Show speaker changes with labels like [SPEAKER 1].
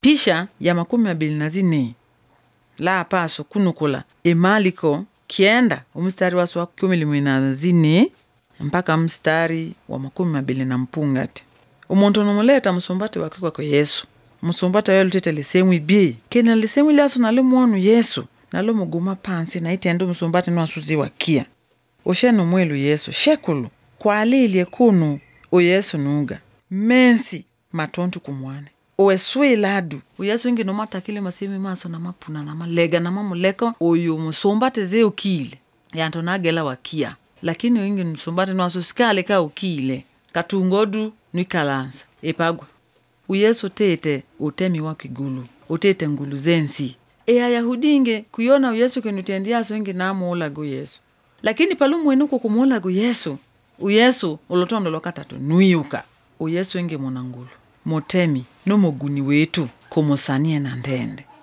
[SPEAKER 1] Pisha ya 24 la paso kunukula emaliko kienda umstari wa 14 mpaka mstari wa 24. Umuntu numuleta msumbati wake kwa Yesu. Msumbata yo lutete lisemu ibi. Kena lisemu ilaso nalo mwonu Yesu. Nalo muguma pansi na itendo msumbati nwasuzi wakia. Oshenu mwelu Yesu. Shekulu. Kwa alilie kunu o Yesu nuga. Mensi matontu kumwane. Oeswe ladu. O Yesu ingi nomata kile masemi maso na mapuna na malega na mamuleka. Oyo msumbati ze ukile. Yanto nagela wakia. Lakini ingi msumbati nwasusikale ka ukile. Katungodu nwikalansa. Epagwa. Uyesu tete utemi wakigulu. Utete ngulu zensi. Ayahudinge kuyona uyesu kenutendiaso ingi namu ulagu Yesu. Lakini palumu wenuko kumulagu Yesu. Uyesu ulotondo lokatatu nuiuka. Uyesu ingi monangulu. Motemi no muguni wetu kumusanie na ndende.